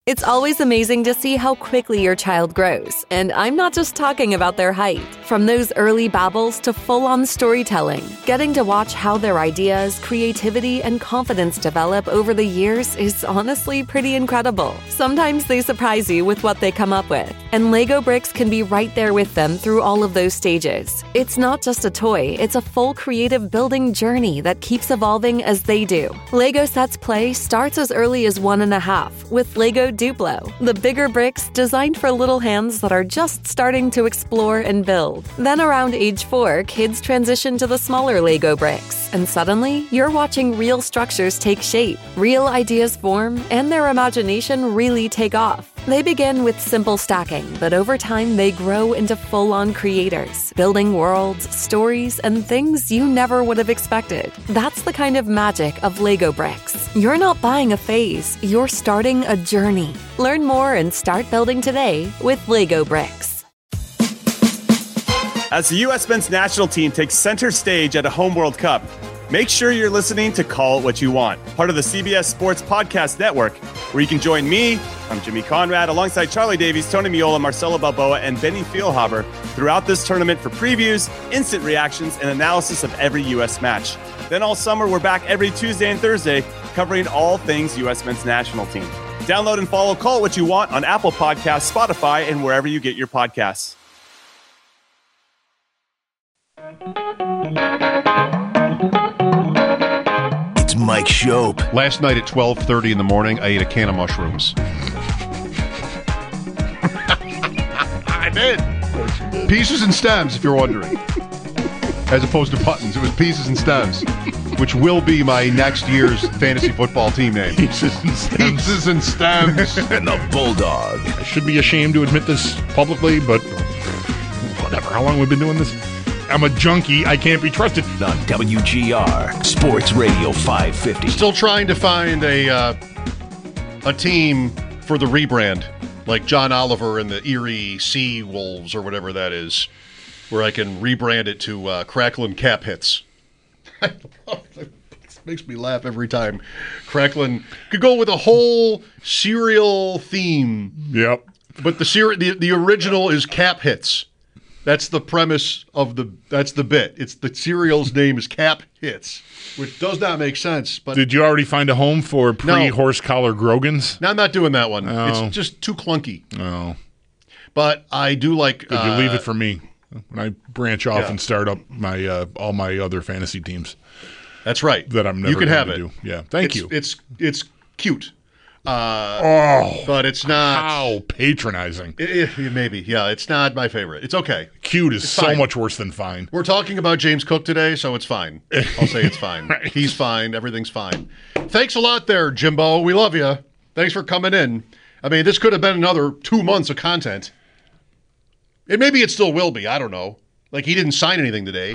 It's always amazing to see how quickly your child grows, and I'm not just talking about their height. From those early babbles to full-on storytelling, getting to watch how their ideas, creativity, and confidence develop over the years is honestly pretty incredible. Sometimes they surprise you with what they come up with, and Lego Bricks can be right there with them through all of those stages. It's not just a toy, it's a full creative building journey that keeps evolving as they do. Lego Sets Play starts as early as 1.5 with Lego Duplo, the bigger bricks designed for little hands that are just starting to explore and build. Then around age 4, kids transition to the smaller Lego bricks, and suddenly you're watching real structures take shape, real ideas form, and their imagination really take off. They begin with simple stacking, but over time they grow into full-on creators, building worlds, stories, and things you never would have expected. That's the kind of magic of Lego Bricks. You're not buying a phase, you're starting a journey. Learn more and start building today with Lego Bricks. As the U.S. men's national team takes center stage at a home World Cup, make sure you're listening to Call It What You Want, part of the CBS Sports Podcast Network, where you can join me, I'm Jimmy Conrad, alongside Charlie Davies, Tony Miola, Marcelo Balboa, and Benny Feilhaber throughout this tournament for previews, instant reactions, and analysis of every U.S. match. Then all summer, we're back every Tuesday and Thursday, covering all things U.S. men's national team. Download and follow Call It What You Want on Apple Podcasts, Spotify, and wherever you get your podcasts. It's Mike Shope. Last night at 12:30 in the morning, I ate a can of mushrooms. I did. Pieces and stems, if you're wondering. As opposed to buttons. It was pieces and stems, which will be my next year's fantasy football team name. Pieces and stems. Pieces and stems. And the Bulldog. I should be ashamed to admit this publicly, but whatever. How long have we been doing this? I'm a junkie. I can't be trusted. On WGR Sports Radio 550. Still trying to find a team for the rebrand, like John Oliver and the Erie Sea Wolves or whatever that is, where I can rebrand it to Cracklin' Cap Hits. It makes me laugh every time. Cracklin' could go with a whole cereal theme. Yep. But the original is Cap Hits. That's the premise of that's the bit. It's the cereal's name is Cap Hits, which does not make sense. But did you already find a home for pre-horse collar Grogan's? No, I'm not doing that one. Oh. It's just too clunky. Oh. But I do like... Did you leave it for me when I branch off and start up my all my other fantasy teams? That's right. That I'm never you can going have to it. do. Yeah, thank you. It's cute. But it's not... How patronizing. Maybe. Yeah, it's not my favorite. It's okay. Cute is it's so fine. much worse than fine. We're talking about James Cook today, so it's fine. I'll say it's fine. Right. He's fine. Everything's fine. Thanks a lot there, Jimbo. We love you. Thanks for coming in. I mean, this could have been another 2 months of content. And maybe it still will be. I don't know. Like, he didn't sign anything today.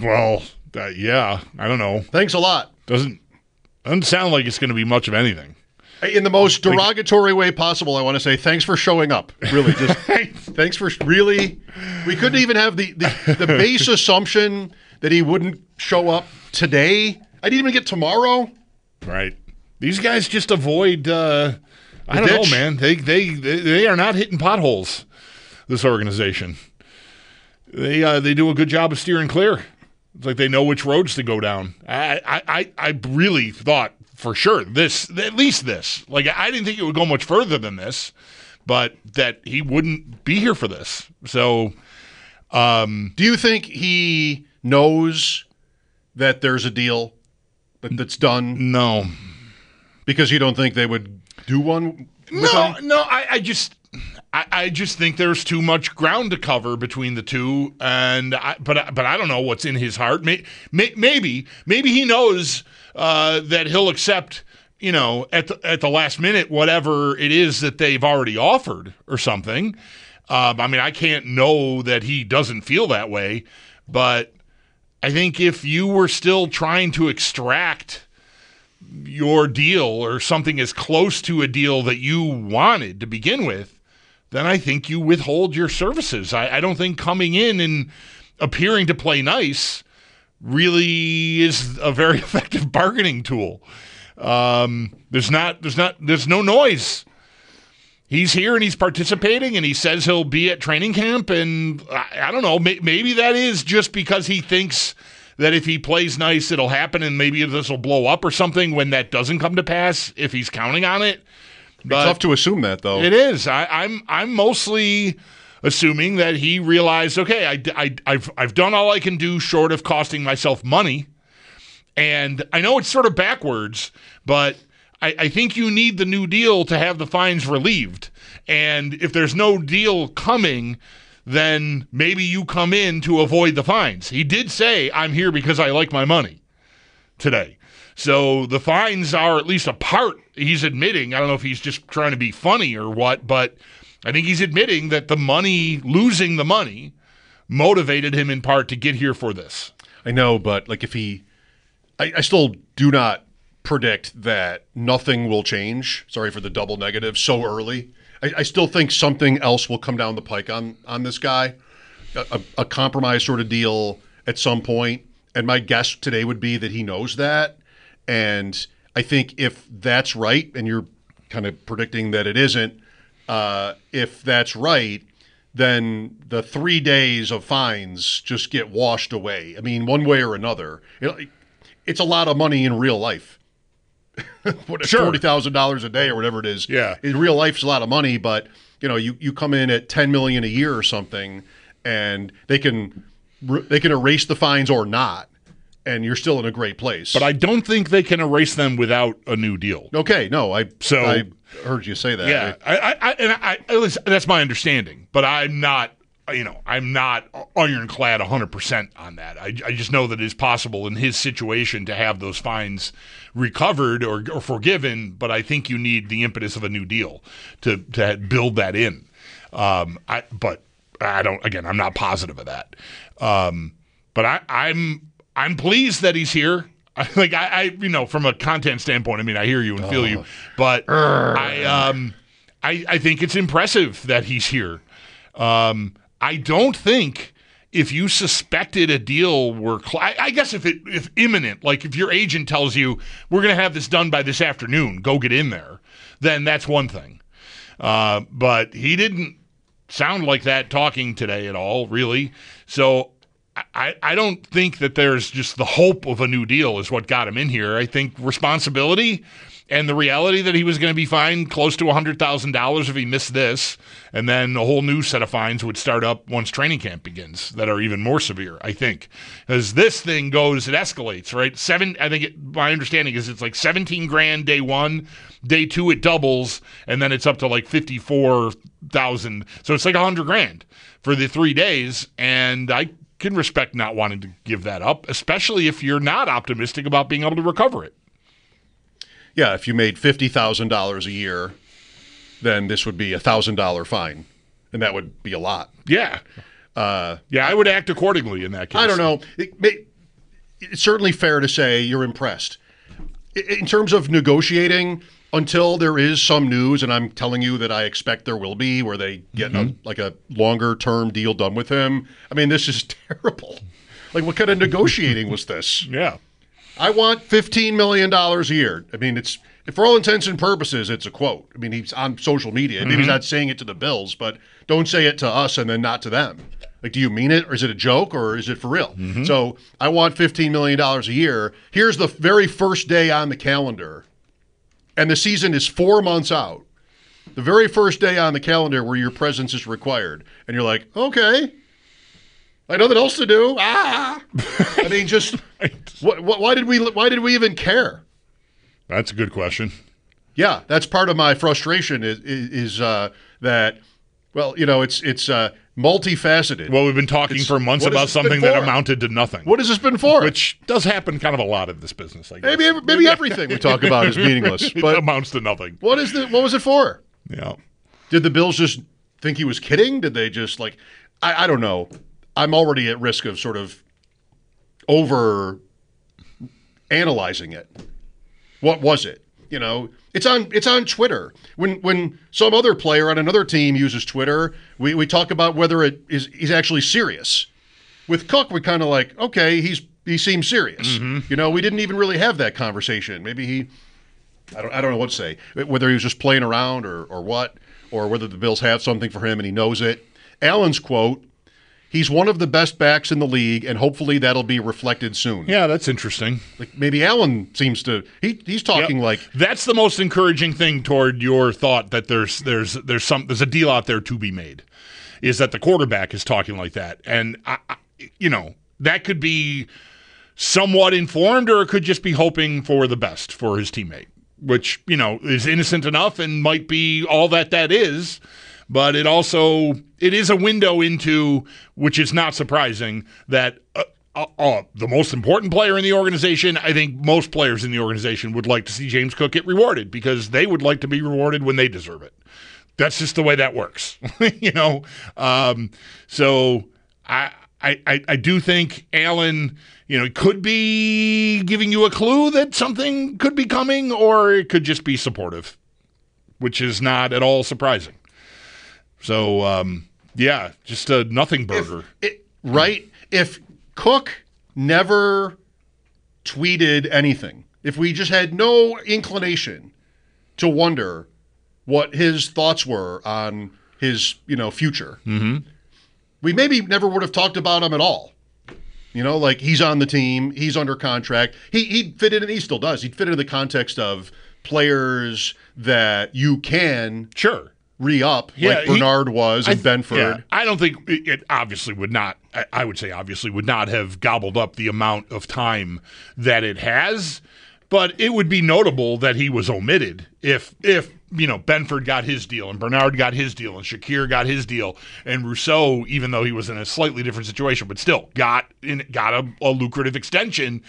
Yeah. I don't know. Thanks a lot. Doesn't sound like it's going to be much of anything. In the most derogatory way possible, I want to say thanks for showing up. Really, just thanks for really. We couldn't even have the base assumption that he wouldn't show up today. I didn't even get tomorrow. Right. These guys just avoid. I don't know, man. They are not hitting potholes. This organization. They do a good job of steering clear. It's like they know which roads to go down. I really thought. For sure, at least this. Like, I didn't think it would go much further than this, but that he wouldn't be here for this. So, do you think he knows that there's a deal that's done? No. Because you don't think they would do one? No, I just think there's too much ground to cover between the two, but I don't know what's in his heart. Maybe he knows that he'll accept, at the last minute whatever it is that they've already offered or something. I mean, I can't know that he doesn't feel that way, but I think if you were still trying to extract your deal or something as close to a deal that you wanted to begin with, then I think you withhold your services. I don't think coming in and appearing to play nice really is a very effective bargaining tool. There's no noise. he's here and he's participating, and he says he'll be at training camp. And I don't know, maybe that is just because he thinks that if he plays nice, it'll happen, and maybe this will blow up or something when that doesn't come to pass, if he's counting on it. But it's tough to assume that, though. It is. I'm mostly assuming that he realized, okay, I've done all I can do short of costing myself money. And I know it's sort of backwards, but I think you need the new deal to have the fines relieved. And if there's no deal coming, then maybe you come in to avoid the fines. He did say, I'm here because I like my money today. So the fines are at least a part. He's admitting, I don't know if he's just trying to be funny or what, but I think he's admitting that the money, losing the money, motivated him in part to get here for this. I know, but like if he, I still do not predict that nothing will change. Sorry for the double negative so early. I still think something else will come down the pike on this guy, a compromise sort of deal at some point. And my guess today would be that he knows that. And I think if that's right, and you're kind of predicting that it isn't, if that's right, then the 3 days of fines just get washed away. I mean, one way or another. It's a lot of money in real life. Sure. $40,000 a day or whatever it is. Yeah. In real life, it's a lot of money, but you come in at $10 million a year or something, and they can erase the fines or not, and you're still in a great place. But I don't think they can erase them without a new deal. Okay, no, I heard you say that. Yeah, listen, that's my understanding, but I'm not ironclad 100% on that. I just know that it's possible in his situation to have those fines recovered or forgiven, but I think you need the impetus of a new deal to build that in. But I don't. Again, I'm not positive of that. But I'm pleased that he's here. Like I from a content standpoint, I mean, I hear you and feel you, but I think it's impressive that he's here. I don't think if you suspected a deal were, I guess if imminent, like if your agent tells you we're going to have this done by this afternoon, go get in there, then that's one thing. But he didn't sound like that talking today at all, really. So I don't think that there's just the hope of a new deal is what got him in here. I think responsibility and the reality that he was going to be fined close to $100,000 if he missed this, and then a whole new set of fines would start up once training camp begins that are even more severe, I think. As this thing goes, it escalates, right? My understanding is it's like $17,000 day one, day two it doubles, and then it's up to like $54,000. So it's like $100,000 for the 3 days, and I can respect not wanting to give that up, especially if you're not optimistic about being able to recover it. Yeah, if you made $50,000 a year, then this would be $1,000 fine, and that would be a lot. Yeah. I would act accordingly in that case. I don't know. It's certainly fair to say you're impressed. In terms of negotiating, until there is some news, and I'm telling you that I expect there will be, where they get a longer-term deal done with him, I mean, this is terrible. Like, what kind of negotiating was this? Yeah. I want $15 million a year. I mean, it's for all intents and purposes, it's a quote. I mean, he's on social media. Maybe he's not saying it to the Bills, but don't say it to us and then not to them. Like, do you mean it, or is it a joke, or is it for real? So I want $15 million a year. Here's the very first day on the calendar, and the season is 4 months out. The very first day on the calendar where your presence is required. And you're like, okay, I have nothing else to do. I mean, just why did we even care? That's a good question. Yeah, that's part of my frustration is that, well, it's multifaceted. Well, we've been talking for months about something that amounted to nothing. What has this been for? Which does happen kind of a lot in this business, I guess. Maybe everything we talk about is meaningless. But it amounts to nothing. What was it for? Yeah. Did the Bills just think he was kidding? Did they just I don't know. I'm already at risk of sort of over analyzing it. What was it? It's on Twitter. When some other player on another team uses Twitter, we talk about whether he's actually serious. With Cook, we kind of like, okay, he seems serious. We didn't even really have that conversation. Maybe I don't know what to say. Whether he was just playing around or what. or whether the Bills have something for him and he knows it. Allen's quote, he's one of the best backs in the league, and hopefully that'll be reflected soon. Yeah, that's interesting. Like maybe Allen seems to he's talking like that's the most encouraging thing toward your thought that there's a deal out there to be made, is that the quarterback is talking like that, and that could be somewhat informed, or it could just be hoping for the best for his teammate, which is innocent enough and might be all that is. But it is a window into, which is not surprising, that the most important player in the organization, I think most players in the organization would like to see James Cook get rewarded, because they would like to be rewarded when they deserve it. That's just the way that works, So I do think Allen, could be giving you a clue that something could be coming, or it could just be supportive, which is not at all surprising. So, just a nothing burger. If Cook never tweeted anything, if we just had no inclination to wonder what his thoughts were on his, future, we maybe never would have talked about him at all. Like he's on the team, he's under contract. He'd fit in, and he still does. He'd fit into the context of players that you can re-up, like Bernard was and Benford. Yeah, I don't think it obviously would not. I would say obviously would not have gobbled up the amount of time that it has, but it would be notable that he was omitted if Benford got his deal and Bernard got his deal and Shakir got his deal and Rousseau, even though he was in a slightly different situation, but still got a lucrative extension.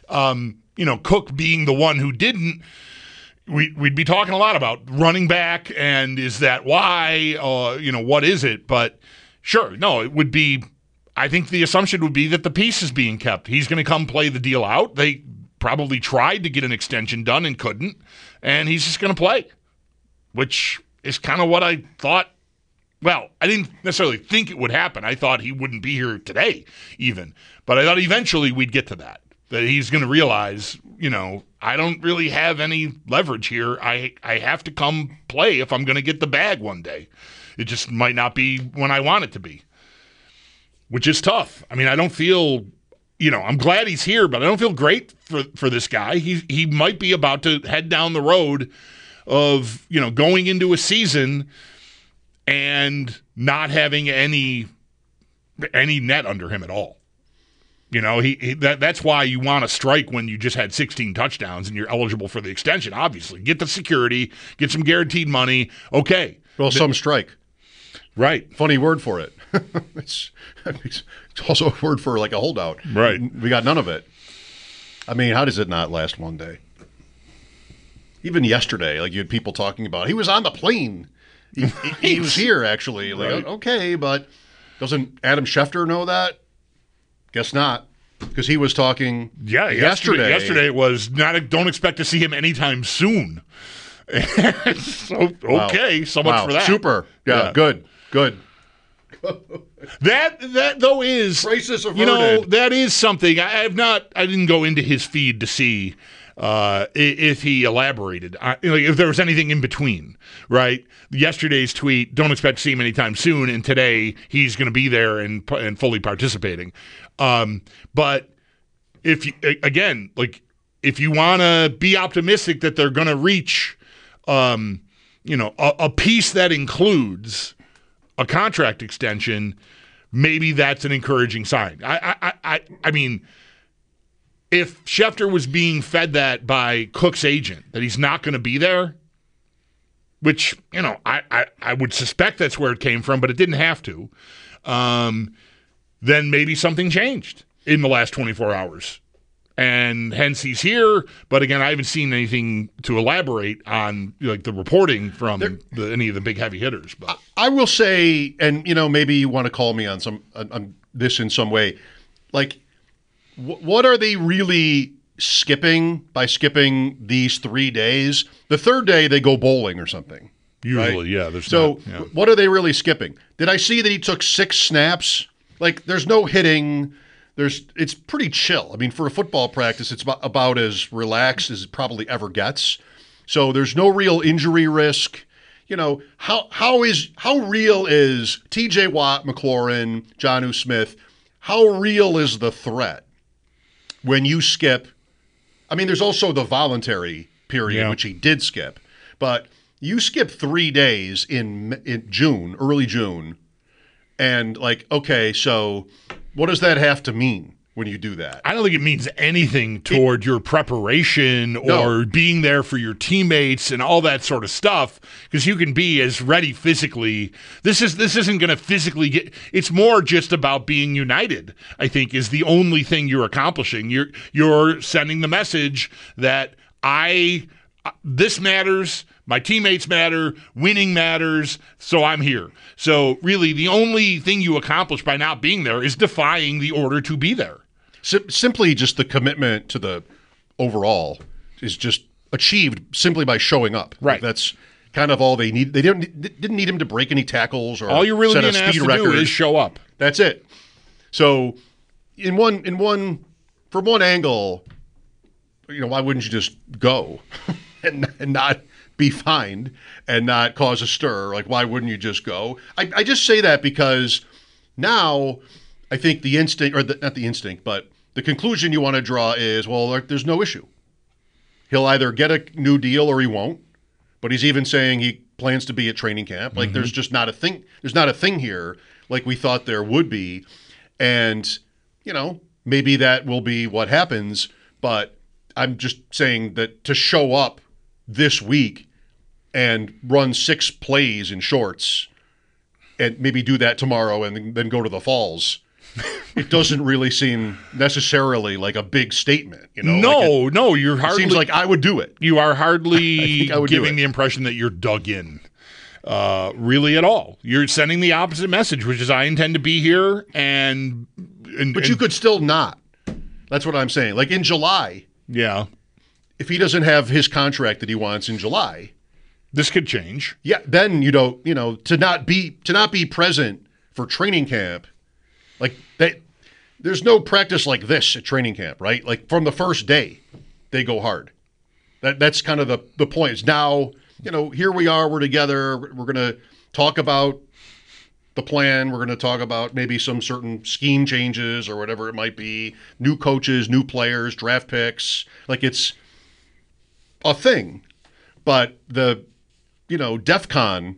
Cook being the one who didn't. We'd be talking a lot about running back, and is that why? What is it? But sure, no, it would be. I think the assumption would be that the piece is being kept. He's going to come play the deal out. They probably tried to get an extension done and couldn't, and he's just going to play, which is kind of what I thought. Well, I didn't necessarily think it would happen. I thought he wouldn't be here today, even, but I thought eventually we'd get to that he's going to realize, I don't really have any leverage here. I have to come play if I'm going to get the bag one day. It just might not be when I want it to be, which is tough. I mean, I don't feel, I'm glad he's here, but I don't feel great for this guy. He might be about to head down the road of, going into a season and not having any net under him at all. That's why you want to strike when you just had 16 touchdowns and you're eligible for the extension, obviously. Get the security, get some guaranteed money. Okay. Well, some strike. Right. Funny word for it. It's also a word for like a holdout. Right. We got none of it. I mean, how does it not last one day? Even yesterday, like you had people talking about, he was on the plane. He was here, actually. Like, right. Okay, but doesn't Adam Schefter know that? Guess not, because he was talking yesterday. Yesterday it was not. Don't expect to see him anytime soon. So, okay, wow. So much for that. Super. Yeah. Good. That though is crisis averted. That is something I didn't go into his feed to see if he elaborated, if there was anything in between, right? Yesterday's tweet, don't expect to see him anytime soon, and today he's going to be there and fully participating. But if you want to be optimistic that they're going to reach, a piece that includes a contract extension, maybe that's an encouraging sign. I mean, if Schefter was being fed that by Cook's agent, that he's not going to be there, which, I would suspect that's where it came from, but it didn't have to, then maybe something changed in the last 24 hours. And hence he's here. But again, I haven't seen anything to elaborate on like the reporting from any of the big heavy hitters. But I will say, and maybe you want to call me on this in some way, like what are they really skipping by skipping these 3 days? The third day they go bowling or something. Usually, right? Yeah. What are they really skipping? Did I see that he took 6 snaps? Like, there's no hitting. It's pretty chill. I mean, for a football practice, it's about as relaxed as it probably ever gets. So there's no real injury risk. how real is T.J. Watt, McLaurin, Jonnu Smith? How real is the threat when you skip? I mean, there's also the voluntary period, which he did skip, but you skip 3 days in June, early June, and okay, so what does that have to mean when you do that? I don't think it means anything toward your preparation or being there for your teammates and all that sort of stuff, because you can be as ready physically. This isn't going to physically get. It's more just about being united, I think, is the only thing you're accomplishing. You're sending the message that this matters. My teammates matter, winning matters, so I'm here. So really, the only thing you accomplish by not being there is defying the order to be there. Simply just the commitment to the overall is just achieved simply by showing up. Right. That's kind of all they need. They didn't need him to break any tackles or all you're really set a being asked speed to record. do is show up. That's it. So from one angle, why wouldn't you just go and not be fined and not cause a stir? Why wouldn't you just go? I just say that because now I think the instinct, or not the instinct, but the conclusion you want to draw is, there's no issue. He'll either get a new deal or he won't, but he's even saying he plans to be at training camp. There's just not a thing. There's not a thing here like we thought there would be. And, maybe that will be what happens, but I'm just saying that to show up this week and run 6 plays in shorts and maybe do that tomorrow and then go to the Falls, it doesn't really seem necessarily like a big statement. No, you're hardly. It seems like I would do it. You are hardly I would giving the impression that you're dug in, really at all. You're sending the opposite message, which is I intend to be here, but you could still not. That's what I'm saying. In July. Yeah. If he doesn't have his contract that he wants in July, this could change. Yeah, then to not be present for training camp, that. There's no practice like this at training camp, right? From the first day, they go hard. That's kind of the point. It's now, here we are, we're together. We're going to talk about the plan. We're going to talk about maybe some certain scheme changes or whatever it might be. New coaches, new players, draft picks. It's a thing. But the, DEFCON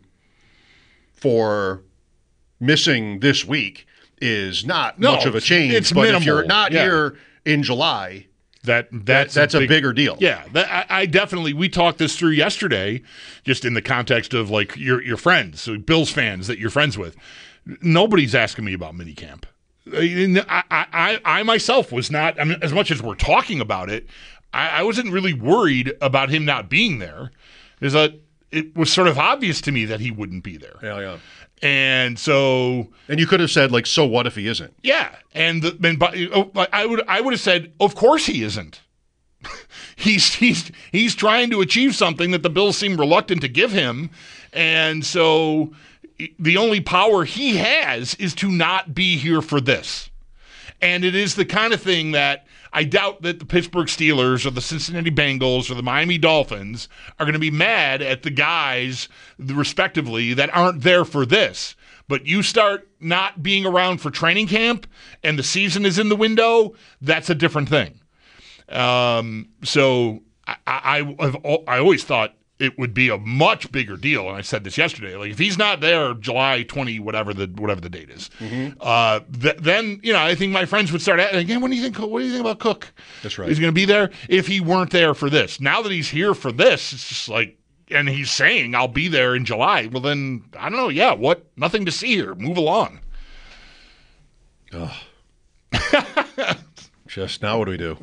for missing this week is not much of a change. It's but minimal. If you're not here in July, that's a bigger deal. Yeah, I definitely. We talked this through yesterday, just in the context of your friends, so Bills fans that you're friends with. Nobody's asking me about minicamp. I myself was not. I mean, as much as we're talking about it, I wasn't really worried about him not being there. It was sort of obvious to me that he wouldn't be there. Yeah. And so, and you could have said so what if he isn't? Yeah, I would have said, of course he isn't. he's trying to achieve something that the Bills seem reluctant to give him, and so the only power he has is to not be here for this. And it is the kind of thing that I doubt that the Pittsburgh Steelers or the Cincinnati Bengals or the Miami Dolphins are going to be mad at the guys, respectively, that aren't there for this. But you start not being around for training camp and the season is in the window, that's a different thing. So I always thought it would be a much bigger deal, and I said this yesterday. If he's not there July 20, whatever the date is, then I think my friends would start asking again. What do you think? What do you think about Cook? That's right. He's going to be there if he weren't there for this. Now that he's here for this, it's just and he's saying I'll be there in July. Well, then I don't know. Yeah, what? Nothing to see here. Move along. Oh. Just now, what do we do?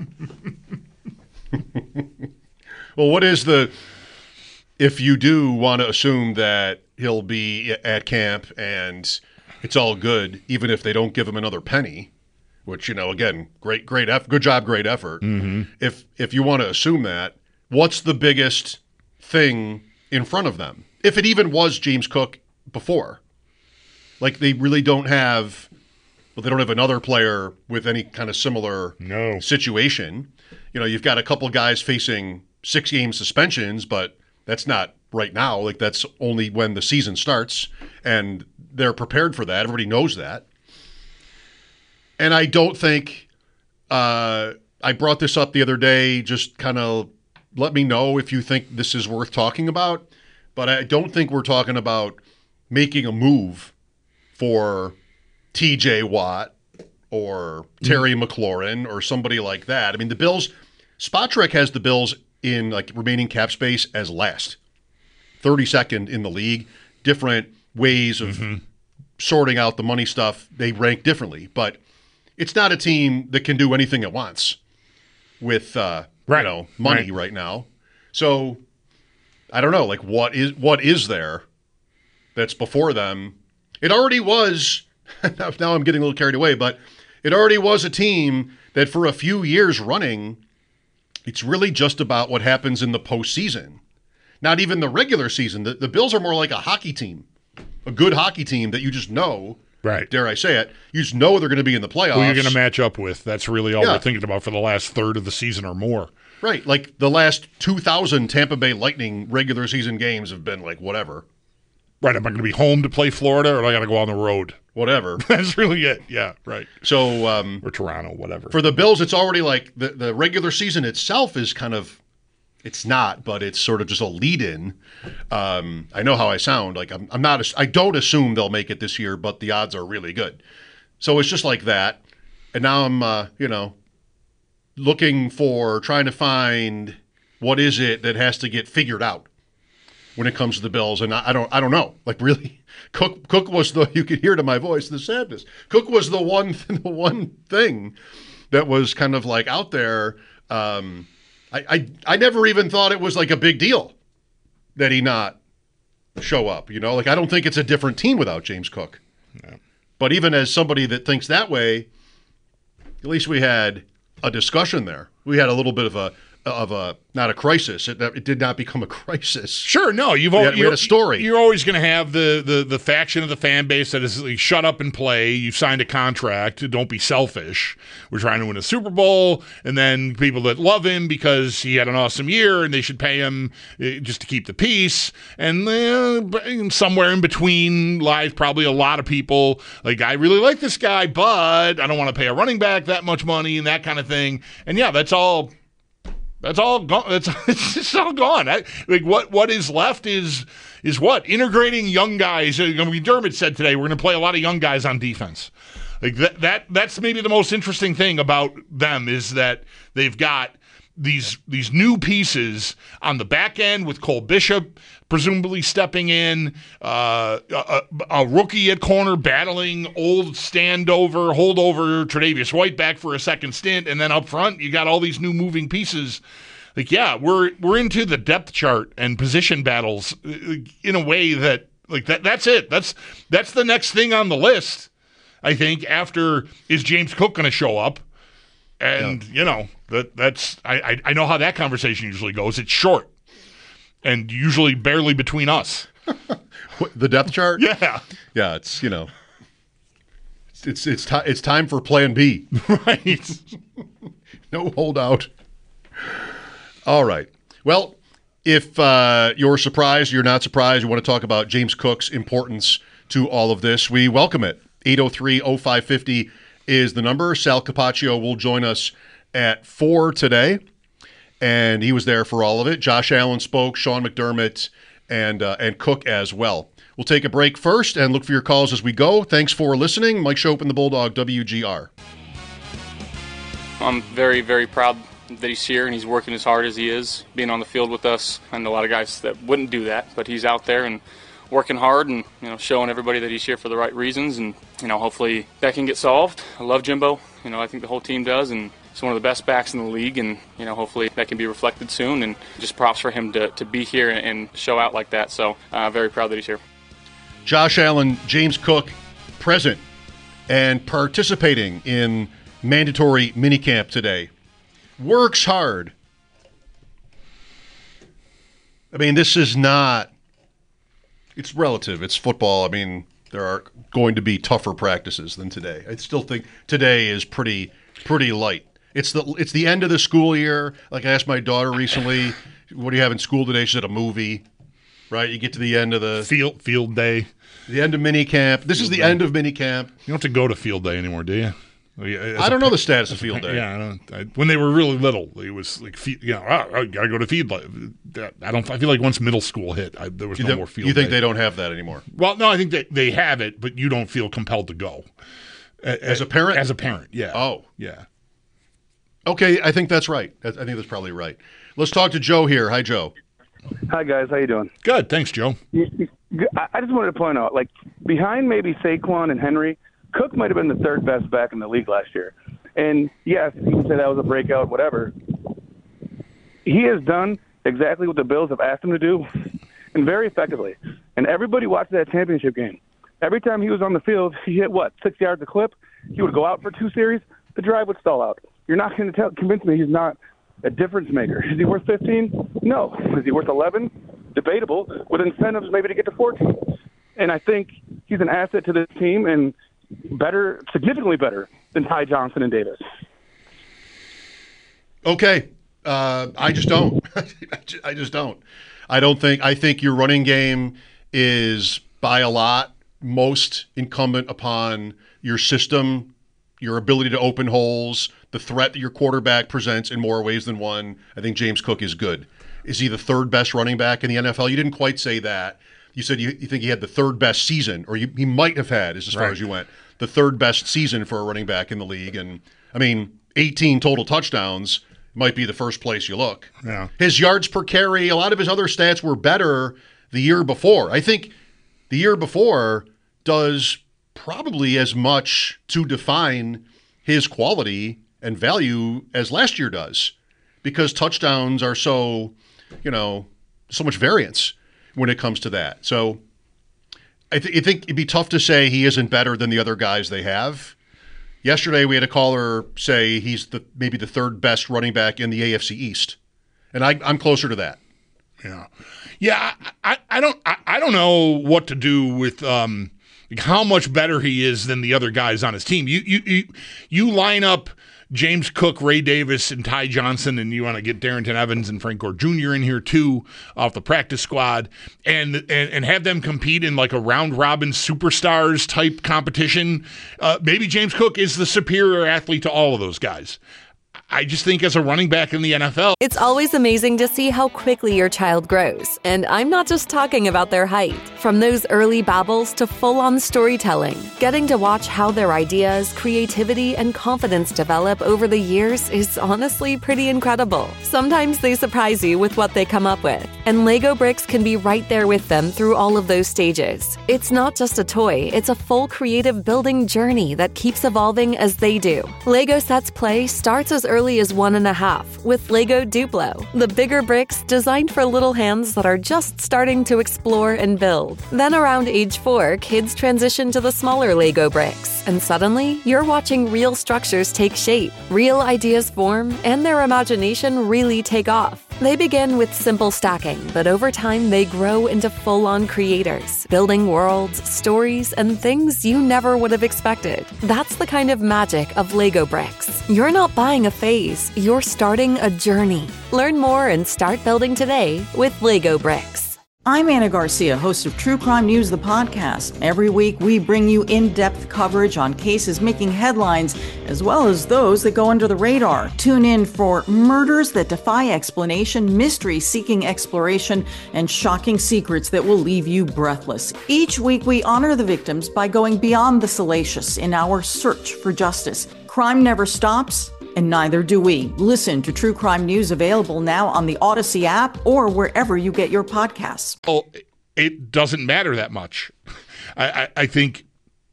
Well, what is if you do want to assume that he'll be at camp and it's all good, even if they don't give him another penny, which, again, good job, great effort. Mm-hmm. If you want to assume that, what's the biggest thing in front of them? If it even was James Cook before, they really don't have, they don't have another player with any kind of similar situation. You've got a couple guys facing 6-game suspensions, but that's not right now. Like, that's only when the season starts, and they're prepared for that. Everybody knows that. And I don't think I brought this up the other day, just kind of let me know if you think this is worth talking about. But I don't think we're talking about making a move for TJ Watt or Terry McLaurin or somebody like that. I mean, the Bills, Spotrac has the Bills in like remaining cap space as last, 32nd in the league. Different ways of sorting out the money stuff. They rank differently, but it's not a team that can do anything it wants with money right now. So I don't know, like what is there that's before them? It already was. Now I'm getting a little carried away, but it already was a team that for a few years running, it's really just about what happens in the postseason. Not even the regular season. The Bills are more like a hockey team, a good hockey team that you just know. Right. Dare I say it? You just know they're going to be in the playoffs. Who you're going to match up with. That's really all we're thinking about for the last third of the season or more. Right. Like the last 2,000 Tampa Bay Lightning regular season games have been like whatever. Right. Am I going to be home to play Florida, or do I got to go on the road? Whatever. That's really it. Yeah, right. So, or Toronto, whatever. For the Bills, it's already like the regular season itself is kind of, it's not, but it's sort of just a lead-in. I know how I sound. Like I don't assume they'll make it this year, but the odds are really good. So it's just like that. And now I'm, trying to find what is it that has to get figured out when it comes to the Bills. And I don't know. Like really, Cook was you could hear to my voice the sadness. Cook was the one thing that was kind of like out there. I never even thought it was like a big deal that he not show up. Like I don't think it's a different team without James Cook. No. But even as somebody that thinks that way, at least we had a discussion there. We had a little bit of a not a crisis. It did not become a crisis. Sure, no. We had a story. You're always going to have the faction of the fan base that is like, shut up and play. You signed a contract. Don't be selfish. We're trying to win a Super Bowl. And then people that love him because he had an awesome year and they should pay him just to keep the peace. And somewhere in between lies probably a lot of people like, I really like this guy, but I don't want to pay a running back that much money and that kind of thing. And yeah, that's all gone. It's just all gone. Like what is left is what? Integrating young guys. Dermott said today we're going to play a lot of young guys on defense. Like that's maybe the most interesting thing about them is that they've got these new pieces on the back end with Cole Bishop presumably stepping in, a rookie at corner battling old holdover Tre'Davious White back for a second stint, and then up front you got all these new moving pieces. Like, yeah, we're into the depth chart and position battles in a way that like that's it. That's the next thing on the list. I think after is James Cook going to show up, and that's I know how that conversation usually goes. It's short. And usually barely between us. The depth chart? Yeah. Yeah, it's time for plan B. Right. No holdout. All right. Well, if you're surprised, you're not surprised, you want to talk about James Cook's importance to all of this, we welcome it. 803-0550 is the number. Sal Capaccio will join us at 4 today. And he was there for all of it. Josh Allen spoke, Sean McDermott, and Cook as well. We'll take a break first and look for your calls as we go. Thanks for listening. Mike Schopp and the Bulldog, WGR. I'm very, very proud that he's here and he's working as hard as he is, being on the field with us. I know a lot of guys that wouldn't do that, but he's out there and working hard and showing everybody that he's here for the right reasons. And hopefully that can get solved. I love Jimbo. I think the whole team does, and he's one of the best backs in the league, and hopefully that can be reflected soon. And just props for him to be here and show out like that. So very proud that he's here. Josh Allen, James Cook, present and participating in mandatory minicamp today. Works hard. I mean, this is not. It's relative. It's football. I mean, there are going to be tougher practices than today. I still think today is pretty light. It's the end of the school year. Like I asked my daughter recently, what do you have in school today? She said a movie. right? You get to the end of the field day. The end of mini camp. This is the end of mini camp. You don't have to go to field day anymore, do you? I don't know the status of field day. Yeah, when they were really little, it was like, I gotta go to field day. I feel like once middle school hit, there was no more field day. You think they don't have that anymore? Well, no, I think they have it, but you don't feel compelled to go. As a parent? As a parent, yeah. Oh. Yeah. Okay, I think that's right. I think that's probably right. Let's talk to Joe here. Hi, Joe. Hi, guys. How you doing? Good. Thanks, Joe. I just wanted to point out, like, behind maybe Saquon and Henry, Cook might have been the third best back in the league last year. And, yes, you can say that was a breakout, whatever. He has done exactly what the Bills have asked him to do, and very effectively. And everybody watched that championship game. Every time he was on the field, he hit, 6 yards a clip? He would go out for 2 series. The drive would stall out. You're not going to convince me he's not a difference maker. Is he worth 15? No. Is he worth 11? Debatable, with incentives maybe to get to 14. And I think he's an asset to this team and better, significantly better than Ty Johnson and Davis. Okay. I just don't. I just don't. I think your running game is by a lot most incumbent upon your system, your ability to open holes, the threat that your quarterback presents in more ways than one. I think James Cook is good. Is he the third best running back in the NFL? You didn't quite say that. You said you think he had the third best season, or he might have had, as far as you went, the third best season for a running back in the league. And, 18 total touchdowns might be the first place you look. Yeah. His yards per carry, a lot of his other stats were better the year before. I think the year before does probably as much to define his quality and value as last year does, because touchdowns are so much variance when it comes to that. So I think it'd be tough to say he isn't better than the other guys they have. Yesterday we had a caller say he's maybe the third best running back in the AFC East, and I'm closer to that. Yeah. I don't know what to do with how much better he is than the other guys on his team. You line up James Cook, Ray Davis, and Ty Johnson, and you want to get Darrington Evans and Frank Gore Jr. in here too off the practice squad, and have them compete in like a round robin superstars type competition. Maybe James Cook is the superior athlete to all of those guys. I just think as a running back in the NFL, it's always amazing to see how quickly your child grows. And I'm not just talking about their height. From those early babbles to full-on storytelling, getting to watch how their ideas, creativity, and confidence develop over the years is honestly pretty incredible. Sometimes they surprise you with what they come up with. And Lego Bricks can be right there with them through all of those stages. It's not just a toy, it's a full creative building journey that keeps evolving as they do. Lego Sets Play starts as early as 1.5 with Lego Duplo, the bigger bricks designed for little hands that are just starting to explore and build. Then around age 4, kids transition to the smaller Lego bricks, and suddenly you're watching real structures take shape, real ideas form, and their imagination really take off. They begin with simple stacking, but over time they grow into full-on creators, building worlds, stories, and things you never would have expected. That's the kind of magic of Lego Bricks. You're not buying a phase, you're starting a journey. Learn more and start building today with Lego Bricks. I'm Anna Garcia, host of True Crime News, the podcast. Every week, we bring you in-depth coverage on cases making headlines, as well as those that go under the radar. Tune in for murders that defy explanation, mysteries seeking exploration, and shocking secrets that will leave you breathless. Each week, we honor the victims by going beyond the salacious in our search for justice. Crime never stops, and neither do we. Listen to True Crime News, available now on the Odyssey app or wherever you get your podcasts. Well, it doesn't matter that much. I think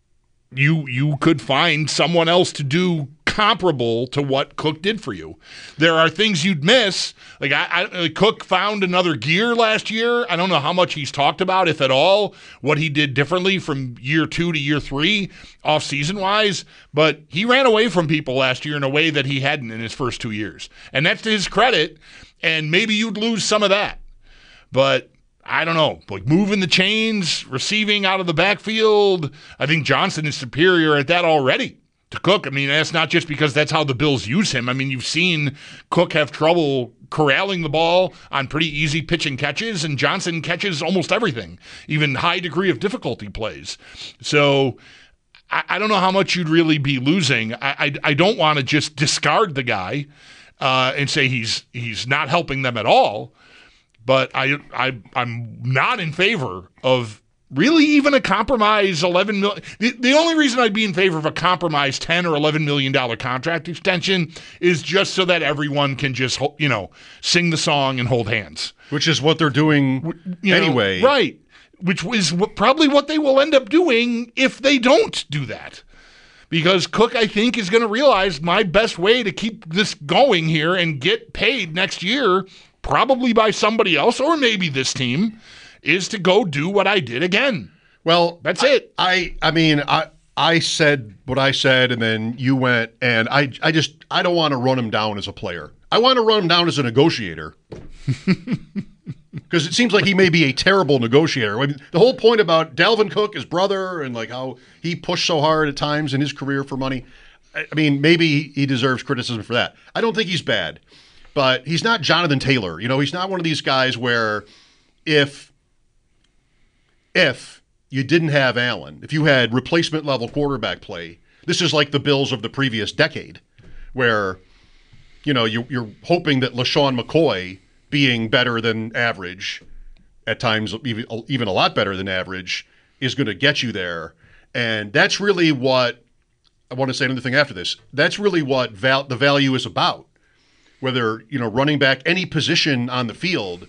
you could find someone else to do comparable to what Cook did for you. There are things you'd miss. Like Cook found another gear last year. I don't know how much he's talked about, if at all, what he did differently from year 2 to year 3 off-season wise, but he ran away from people last year in a way that he hadn't in his first 2 years. And that's to his credit, and maybe you'd lose some of that. But I don't know, like moving the chains, receiving out of the backfield, I think Johnson is superior at that already to Cook. I mean, that's not just because that's how the Bills use him. I mean, you've seen Cook have trouble corralling the ball on pretty easy pitch and catches, and Johnson catches almost everything, even high degree of difficulty plays. So I don't know how much you'd really be losing. I don't want to just discard the guy and say he's not helping them at all, but I'm not in favor of really even a compromise $11 million. The only reason I'd be in favor of a compromise $10 or $11 million contract extension is just so that everyone can just, sing the song and hold hands. Which is what they're doing anyway. Right. Which is probably what they will end up doing if they don't do that. Because Cook, I think, is going to realize my best way to keep this going here and get paid next year, probably by somebody else or maybe this team, is to go do what I did again. Well, that's it. I mean, I said what I said, and then you went, and I don't want to run him down as a player. I want to run him down as a negotiator. Because it seems like he may be a terrible negotiator. I mean, the whole point about Dalvin Cook, his brother, and like how he pushed so hard at times in his career for money, I mean, maybe he deserves criticism for that. I don't think he's bad, but he's not Jonathan Taylor. He's not one of these guys where if you didn't have Allen, if you had replacement level quarterback play, this is like the Bills of the previous decade, where you're hoping that LaShawn McCoy being better than average, at times even a lot better than average, is going to get you there. And that's really what I want to say another thing after this. That's really what the value is about. Whether, running back, any position on the field,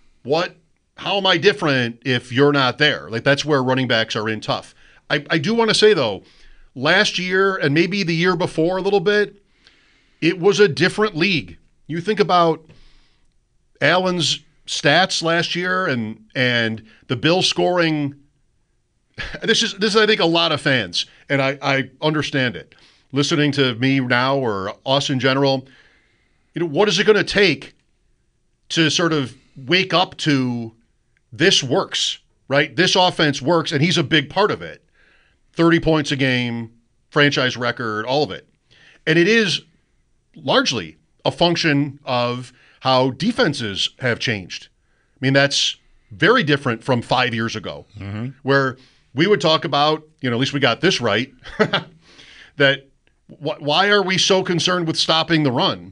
how am I different if you're not there? Like, that's where running backs are in tough. I do want to say, though, last year and maybe the year before a little bit, it was a different league. You think about Allen's stats last year and the Bills scoring. This is I think a lot of fans, and I understand it. Listening to me now or us in general, what is it going to take to sort of wake up to this works, right? This offense works, and he's a big part of it. 30 points a game, franchise record, all of it. And it is largely a function of how defenses have changed. I mean, that's very different from 5 years ago, where we would talk about, at least we got this right, that why are we so concerned with stopping the run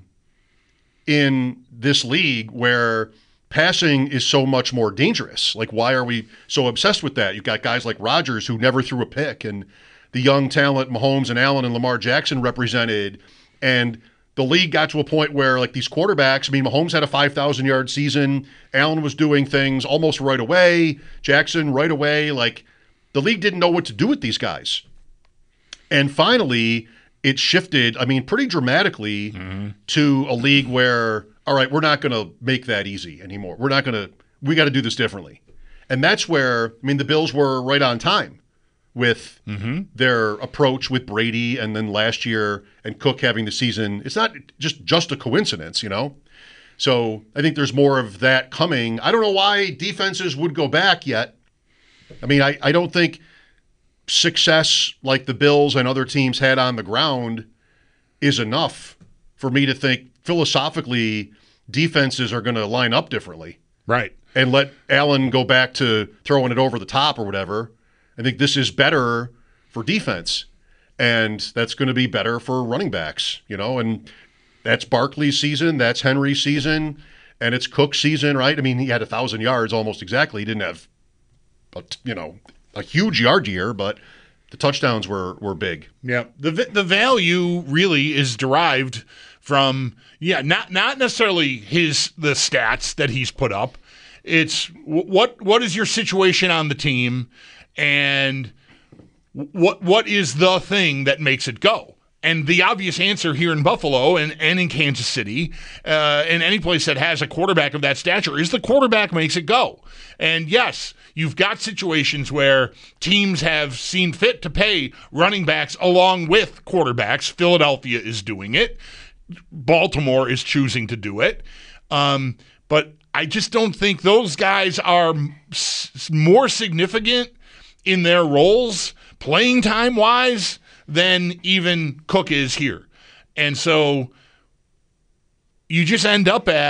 in this league where passing is so much more dangerous? Like, why are we so obsessed with that? You've got guys like Rodgers who never threw a pick, and the young talent Mahomes and Allen and Lamar Jackson represented, and the league got to a point where, like, these quarterbacks, I mean, Mahomes had a 5,000-yard season. Allen was doing things almost right away. Jackson right away. Like, the league didn't know what to do with these guys. And finally, it shifted, pretty dramatically to a league where, all right, we're not going to make that easy anymore. We got to do this differently. And that's where, the Bills were right on time with their approach with Brady, and then last year and Cook having the season. It's not just a coincidence, So I think there's more of that coming. I don't know why defenses would go back yet. I don't think success like the Bills and other teams had on the ground is enough for me to think philosophically defenses are going to line up differently. Right. And let Allen go back to throwing it over the top or whatever. I think this is better for defense, and that's going to be better for running backs, and that's Barkley's season, that's Henry's season, and it's Cook's season, right? He had 1,000 yards almost exactly. He didn't have, a huge yard year, but the touchdowns were big. Yeah, the value really is derived from, not necessarily the stats that he's put up. It's what is your situation on the team, and what is the thing that makes it go? And the obvious answer here in Buffalo and in Kansas City, and any place that has a quarterback of that stature, is the quarterback makes it go. And yes, you've got situations where teams have seen fit to pay running backs along with quarterbacks. Philadelphia is doing it. Baltimore is choosing to do it. But I just don't think those guys are more significant in their roles, playing time-wise, than even Cook is here. And so you just end up at,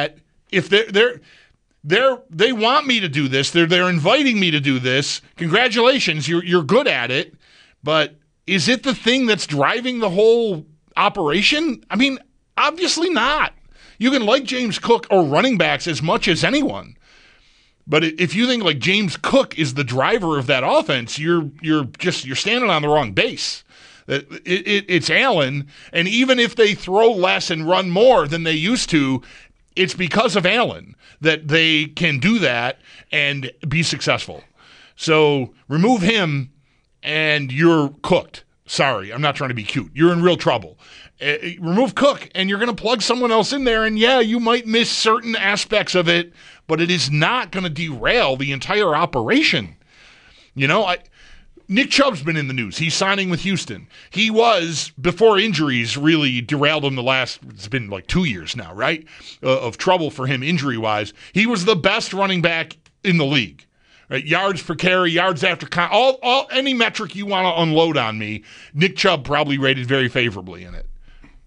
if they want me to do this, they're inviting me to do this. Congratulations, you're good at it. But is it the thing that's driving the whole operation? I mean, obviously not. You can like James Cook or running backs as much as anyone. But if you think like James Cook is the driver of that offense, you're standing on the wrong base. It's Allen, and even if they throw less and run more than they used to, it's because of Allen that they can do that and be successful. So remove him, and you're cooked. Sorry, I'm not trying to be cute. You're in real trouble. Remove Cook, and you're going to plug someone else in there, and yeah, you might miss certain aspects of it, but it is not going to derail the entire operation. You know, Nick Chubb's been in the news. He's signing with Houston. He was, before injuries really derailed him it's been like 2 years now, right, of trouble for him injury-wise. He was the best running back in the league. Right? Yards per carry, yards after any metric you want to unload on me, Nick Chubb probably rated very favorably in it.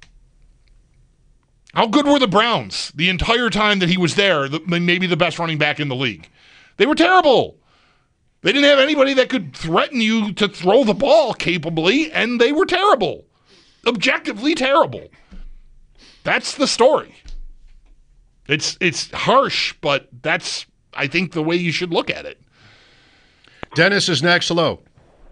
How good were the Browns the entire time that he was there? Maybe the best running back in the league. They were terrible. They didn't have anybody that could threaten you to throw the ball capably, and they were terrible. Objectively terrible. That's the story. It's harsh, but that's, I think, the way you should look at it. Dennis is next. Hello.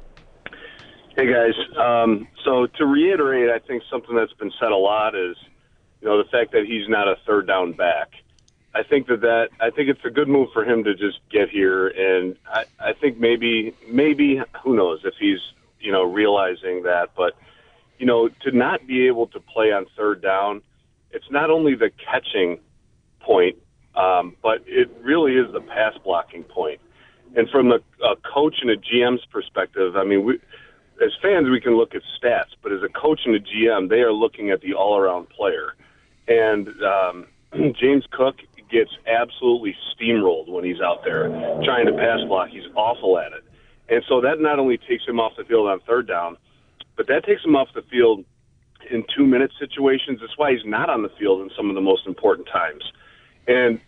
Hey, guys. So to reiterate, I think something that's been said a lot is, the fact that he's not a third down back. I think I think it's a good move for him to just get here, and I think maybe who knows if he's realizing that, but to not be able to play on third down, it's not only the catching point, but it really is the pass blocking point. And from a coach and a GM's perspective, I mean, as fans we can look at stats, but as a coach and a GM, they are looking at the all around player. And James Cook gets absolutely steamrolled when he's out there trying to pass block. He's awful at it. And so that not only takes him off the field on third down, but that takes him off the field in 2-minute situations. That's why he's not on the field in some of the most important times. And,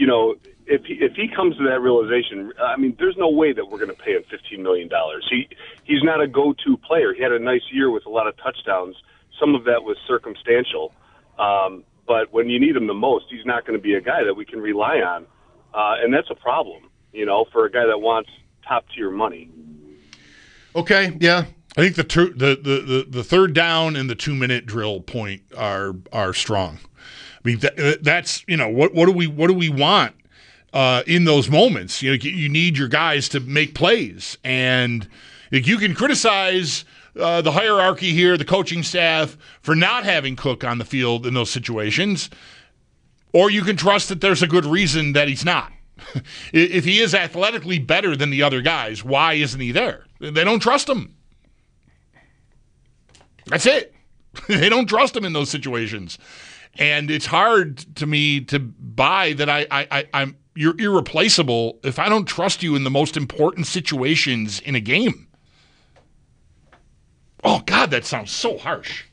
if he comes to that realization, I mean, there's no way that we're going to pay him $15 million. He's not a go-to player. He had a nice year with a lot of touchdowns. Some of that was circumstantial. But when you need him the most, he's not going to be a guy that we can rely on. And that's a problem, for a guy that wants top-tier money. Okay, yeah. I think the third down and the 2-minute drill point are strong. I mean, that's what do we want in those moments? You need your guys to make plays, and you can criticize the hierarchy here, the coaching staff, for not having Cook on the field in those situations, or you can trust that there's a good reason that he's not. If he is athletically better than the other guys, why isn't he there? They don't trust him. That's it. They don't trust him in those situations. And it's hard to me to buy that you're irreplaceable if I don't trust you in the most important situations in a game. Oh, God, that sounds so harsh.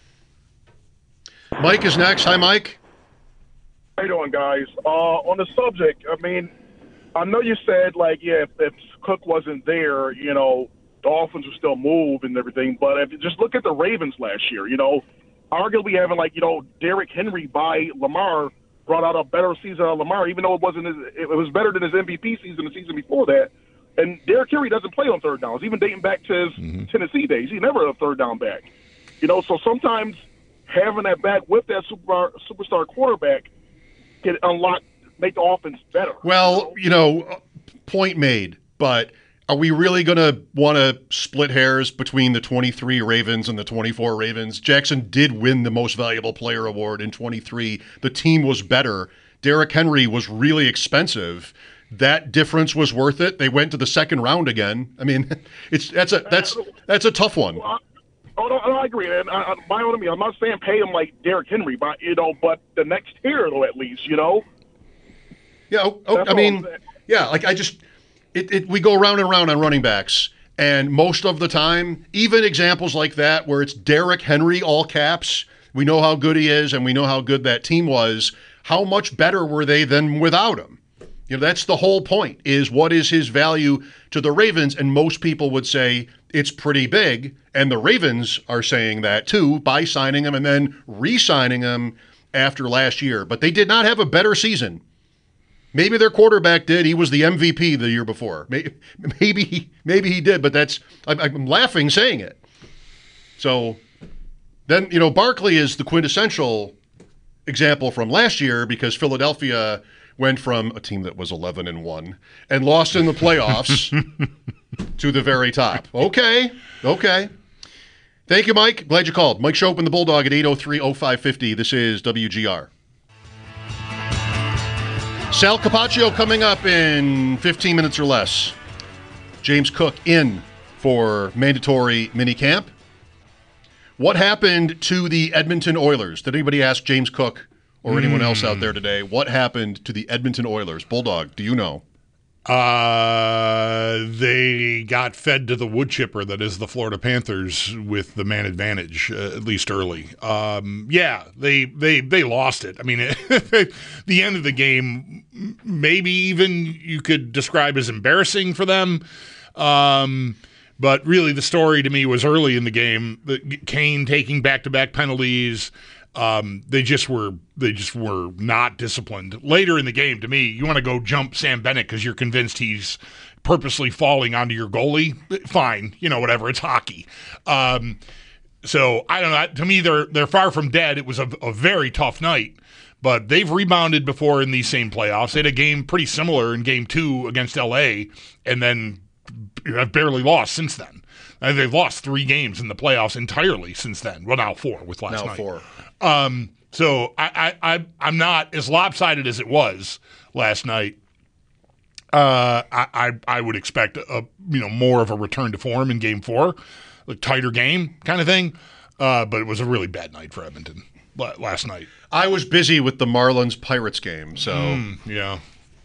Mike is next. Hi, Mike. How you doing, guys? On the subject, I mean, I know you said, if Cook wasn't there, the offense would still move and everything, but if you just look at the Ravens last year, arguably having, Derrick Henry by Lamar brought out a better season of Lamar, even though it was better than his MVP season the season before that. And Derrick Henry doesn't play on third downs, even dating back to his Tennessee days. He's never a third down back. So sometimes having that back with that superstar quarterback can make the offense better. Well, point made, but are we really going to want to split hairs between the 23 Ravens and the 24 Ravens? Jackson did win the Most Valuable Player award in 23. The team was better. Derrick Henry was really expensive. That difference was worth it. They went to the second round again. I mean, that's a tough one. I agree. And by all means, I'm not saying pay him like Derrick Henry, but the next tier though, at least, Yeah. I mean, yeah. We go round and round on running backs, and most of the time, even examples like that where it's Derrick Henry, all caps, we know how good he is, and we know how good that team was. how much better were they than without him? That's the whole point, is what is his value to the Ravens? And most people would say it's pretty big. And the Ravens are saying that too by signing him and then re-signing him after last year. But they did not have a better season. Maybe their quarterback did. He was the MVP the year before. Maybe he did, but I'm laughing saying it. So then, Barkley is the quintessential example from last year because Philadelphia went from a team that was 11-1 and lost in the playoffs to the very top. Okay. Thank you, Mike. Glad you called. Mike Schopp and the Bulldog at 803-0550. This is WGR. Sal Capaccio coming up in 15 minutes or less. James Cook in for mandatory minicamp. What happened to the Edmonton Oilers? Did anybody ask James Cook or anyone else out there today, what happened to the Edmonton Oilers? Bulldog, do you know? They got fed to the wood chipper that is the Florida Panthers with the man advantage, at least early. They lost it. I mean, the end of the game, maybe even you could describe as embarrassing for them. But really the story to me was early in the game, Kane taking back-to-back penalties. They just were not disciplined. Later in the game, to me, you want to go jump Sam Bennett because you're convinced he's purposely falling onto your goalie. Fine, whatever. It's hockey. So I don't know. To me, they're far from dead. It was a very tough night, but they've rebounded before in these same playoffs. They had a game pretty similar in Game 2 against LA, and then have barely lost since then. And they've lost 3 games in the playoffs entirely since then. Well, now 4 with last night. 4. So I'm not as lopsided as it was last night. I would expect more of a return to form in Game 4, a tighter game kind of thing. But it was a really bad night for Edmonton last night. I was busy with the Marlins Pirates game, so yeah.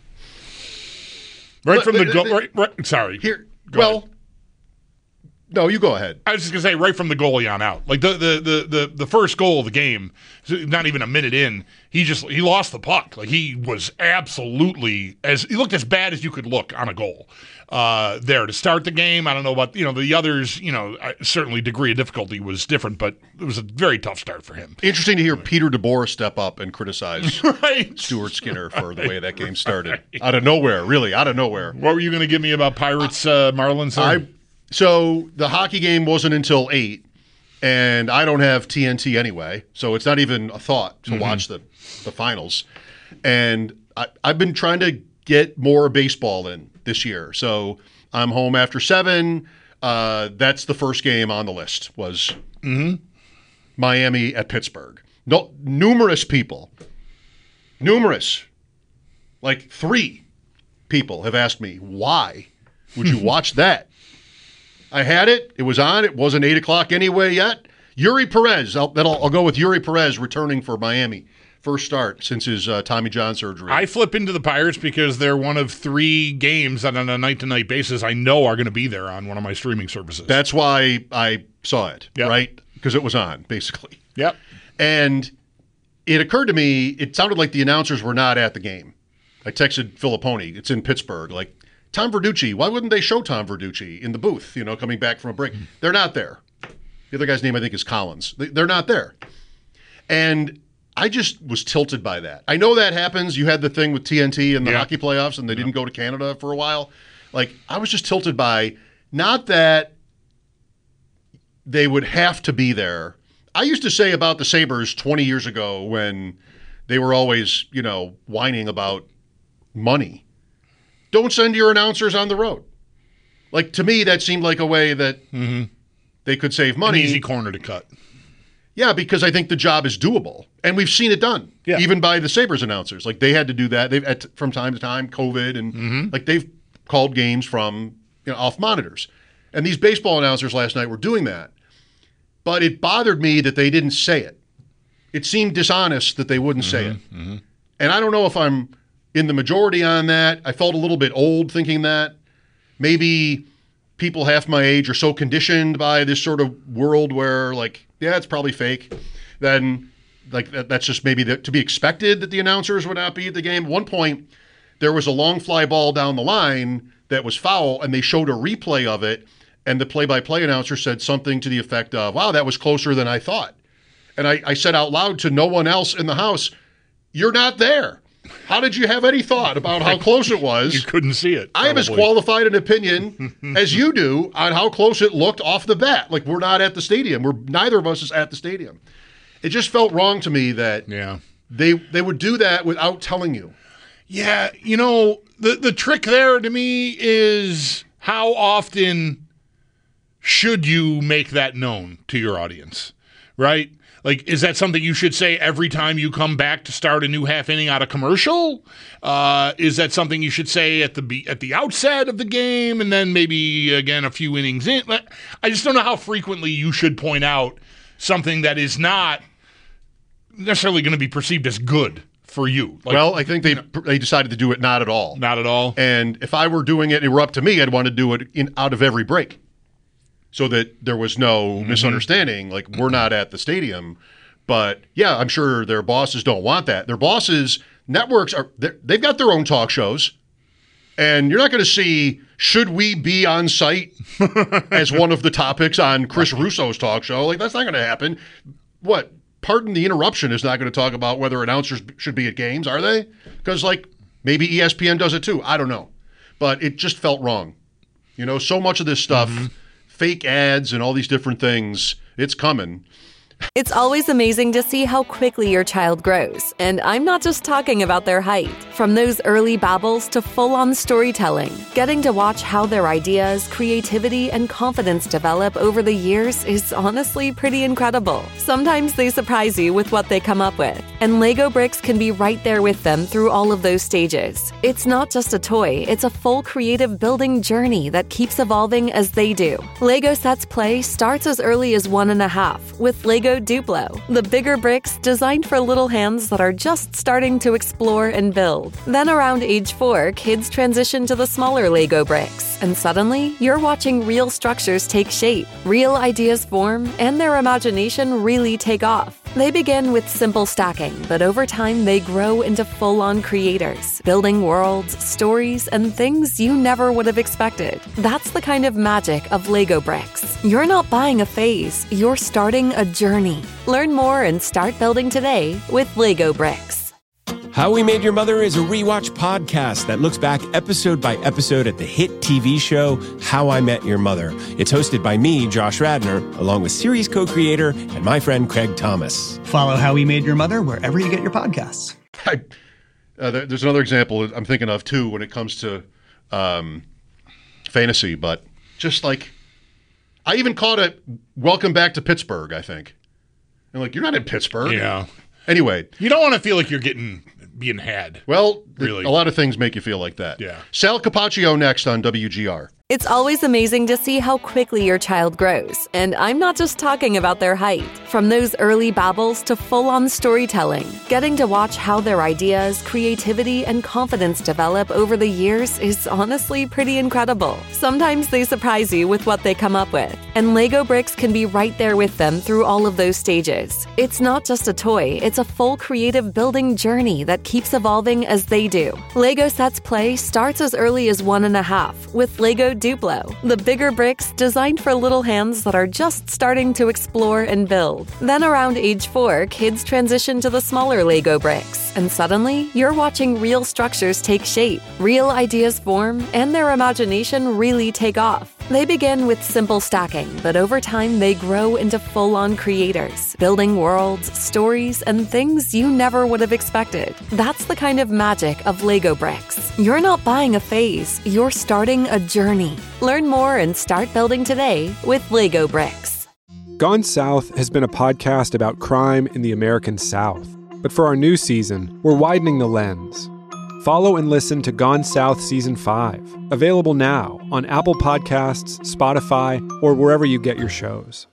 Sorry. Here. Well. No, you go ahead. I was just going to say, right from the goalie on out. Like the first goal of the game, not even a minute in, he lost the puck. Like he was absolutely he looked as bad as you could look on a goal there to start the game. I don't know about the others. Certainly degree of difficulty was different, but it was a very tough start for him. Interesting to hear Peter DeBoer step up and criticize Stuart Skinner for the way that game started. Out of nowhere, really, out of nowhere. What were you going to give me about Pirates Marlins? So the hockey game wasn't until 8, and I don't have TNT anyway, so it's not even a thought to watch the finals. And I've been trying to get more baseball in this year. So I'm home after 7. That's the first game on the list was Miami at Pittsburgh. Numerous people, like 3 people have asked me, why would you watch that? I had it. It was on. It wasn't 8 o'clock anyway yet. Yuri Perez. I'll go with Yuri Perez returning for Miami. First start since his Tommy John surgery. I flip into the Pirates because they're one of 3 games that on a night-to-night basis I know are going to be there on one of my streaming services. That's why I saw it, right? Because it was on, basically. Yep. And it occurred to me, it sounded like the announcers were not at the game. I texted Filipponi. It's in Pittsburgh. Like, Tom Verducci, why wouldn't they show Tom Verducci in the booth, coming back from a break? They're not there. The other guy's name, I think, is Collins. They're not there. And I just was tilted by that. I know that happens. You had the thing with TNT and the hockey playoffs, and they didn't go to Canada for a while. Like, I was just tilted by, not that they would have to be there. I used to say about the Sabres 20 years ago when they were always, whining about money. Don't send your announcers on the road. Like, to me, that seemed like a way that they could save money. An easy corner to cut. Yeah, because I think the job is doable. And we've seen it done, even by the Sabres announcers. Like, they had to do that. They've from time to time, COVID, and they've called games from off monitors. And these baseball announcers last night were doing that. But it bothered me that they didn't say it. It seemed dishonest that they wouldn't say it. And I don't know if I'm in the majority on that. I felt a little bit old thinking that. Maybe people half my age are so conditioned by this sort of world where, like, it's probably fake. Then like that's just maybe to be expected that the announcers would not be at the game. At one point, there was a long fly ball down the line that was foul, and they showed a replay of it, and the play-by-play announcer said something to the effect of, wow, that was closer than I thought. And I said out loud to no one else in the house, you're not there. How did you have any thought about how close it was? You couldn't see it. I have as qualified an opinion as you do on how close it looked off the bat. Like, we're not at the stadium. Neither of us is at the stadium. It just felt wrong to me that they would do that without telling you. Yeah, the trick there to me is how often should you make that known to your audience, right? Like, is that something you should say every time you come back to start a new half inning out of commercial? Is that something you should say at the outset of the game and then maybe again a few innings in? I just don't know how frequently you should point out something that is not necessarily going to be perceived as good for you. Like, well, I think they decided to do it not at all. Not at all. And if I were doing it and it were up to me, I'd want to do it out of every break, so that there was no misunderstanding, like we're not at the stadium. But yeah, I'm sure their bosses don't want that. Their bosses, networks, they've got their own talk shows. And you're not going to see, should we be on site as one of the topics on Chris Russo's talk show? Like, that's not going to happen. What? Pardon the interruption is not going to talk about whether announcers should be at games, are they? Because, like, maybe ESPN does it too. I don't know. But it just felt wrong. So much of this stuff, fake ads and all these different things, it's coming. It's always amazing to see how quickly your child grows. And I'm not just talking about their height. From those early babbles to full-on storytelling, getting to watch how their ideas, creativity, and confidence develop over the years is honestly pretty incredible. Sometimes they surprise you with what they come up with. And Lego Bricks can be right there with them through all of those stages. It's not just a toy, it's a full creative building journey that keeps evolving as they do. Lego Sets Play starts as early as 1.5 with Lego Duplo, the bigger bricks designed for little hands that are just starting to explore and build. Then around age 4, kids transition to the smaller Lego bricks, and suddenly you're watching real structures take shape, real ideas form, and their imagination really take off. They begin with simple stacking, but over time they grow into full-on creators, building worlds, stories, and things you never would have expected. That's the kind of magic of Lego Bricks. You're not buying a phase, you're starting a journey. Learn more and start building today with Lego Bricks. How We Made Your Mother is a rewatch podcast that looks back episode by episode at the hit TV show How I Met Your Mother. It's hosted by me, Josh Radnor, along with series co-creator and my friend Craig Thomas. Follow How We Made Your Mother wherever you get your podcasts. There's another example I'm thinking of, too, when it comes to fantasy, but just like, I even called it Welcome Back to Pittsburgh, I think. And like, you're not in Pittsburgh. Yeah. Anyway. You don't want to feel like you're being had. Well, really. A lot of things make you feel like that. Yeah. Sal Capaccio next on WGR. It's always amazing to see how quickly your child grows. And I'm not just talking about their height. From those early babbles to full-on storytelling, getting to watch how their ideas, creativity, and confidence develop over the years is honestly pretty incredible. Sometimes they surprise you with what they come up with. And Lego Bricks can be right there with them through all of those stages. It's not just a toy, it's a full creative building journey that keeps evolving as they do. Lego Sets Play starts as early as 1.5 with Lego Duplo, the bigger bricks designed for little hands that are just starting to explore and build. Then around age 4, kids transition to the smaller Lego bricks, and suddenly you're watching real structures take shape, real ideas form, and their imagination really take off. They begin with simple stacking, but over time they grow into full-on creators, building worlds, stories, and things you never would have expected. That's the kind of magic of Lego Bricks. You're not buying a phase, you're starting a journey. Learn more and start building today with Lego Bricks. Gone South has been a podcast about crime in the American South. But for our new season, we're widening the lens. Follow and listen to Gone South Season 5, available now on Apple Podcasts, Spotify, or wherever you get your shows.